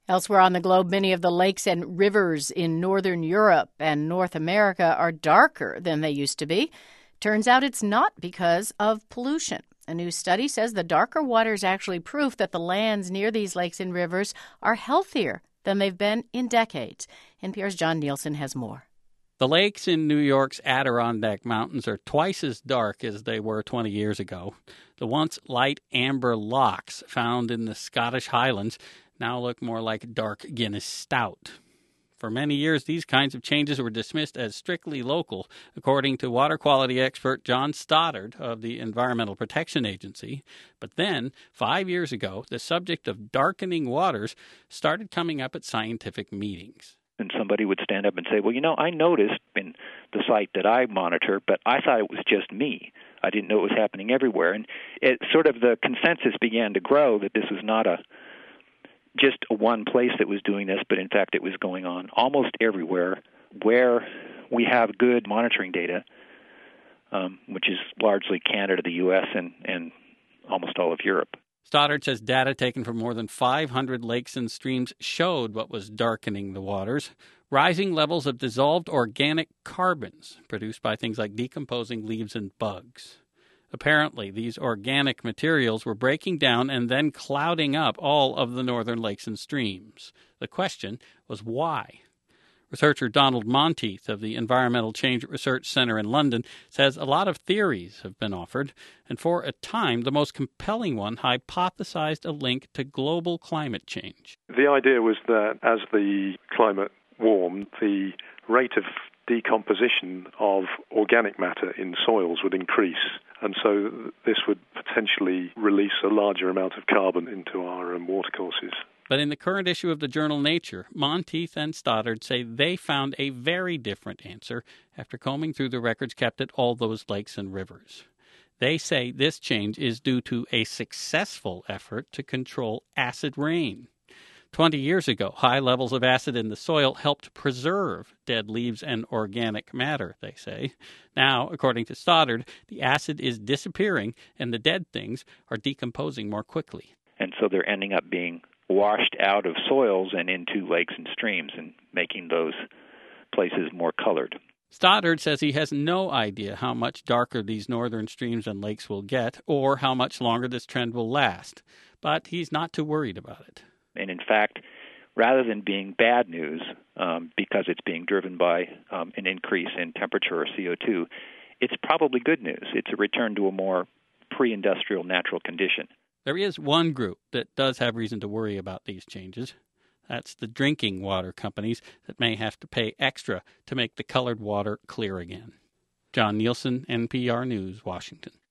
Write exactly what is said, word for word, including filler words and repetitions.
Elsewhere on the globe, many of the lakes and rivers in northern Europe and North America are darker than they used to be. Turns out it's not because of pollution. A new study says the darker water is actually proof that the lands near these lakes and rivers are healthier than they've been in decades. N P R's John Nielsen has more. The lakes in New York's Adirondack Mountains are twice as dark as they were twenty years ago. The once light amber lochs found in the Scottish Highlands now look more like dark Guinness Stout. For many years, these kinds of changes were dismissed as strictly local, according to water quality expert John Stoddard of the Environmental Protection Agency. But then, five years ago, the subject of darkening waters started coming up at scientific meetings. And somebody would stand up and say, well, you know, I noticed in the site that I monitor, but I thought it was just me. I didn't know it was happening everywhere. And it sort of the consensus began to grow that this was not a just a one place that was doing this, but in fact it was going on almost everywhere where we have good monitoring data, um, which is largely Canada, the U S, and, and almost all of Europe. Stoddard says data taken from more than five hundred lakes and streams showed what was darkening the waters: rising levels of dissolved organic carbons produced by things like decomposing leaves and bugs. Apparently, these organic materials were breaking down and then clouding up all of the northern lakes and streams. The question was why? Researcher Donald Monteith of the Environmental Change Research Centre in London says a lot of theories have been offered, and for a time the most compelling one hypothesized a link to global climate change. The idea was that as the climate warmed, the rate of decomposition of organic matter in soils would increase, and so this would potentially release a larger amount of carbon into our um, watercourses. But in the current issue of the journal Nature, Monteith and Stoddard say they found a very different answer after combing through the records kept at all those lakes and rivers. They say this change is due to a successful effort to control acid rain. Twenty years ago, high levels of acid in the soil helped preserve dead leaves and organic matter, they say. Now, according to Stoddard, the acid is disappearing and the dead things are decomposing more quickly. And so they're ending up being washed out of soils and into lakes and streams and making those places more colored. Stoddard says he has no idea how much darker these northern streams and lakes will get or how much longer this trend will last, but he's not too worried about it. And in fact, rather than being bad news, um, because it's being driven by um, an increase in temperature or C O two, it's probably good news. It's a return to a more pre-industrial natural condition. There is one group that does have reason to worry about these changes. That's the drinking water companies that may have to pay extra to make the colored water clear again. John Nielsen, N P R News, Washington.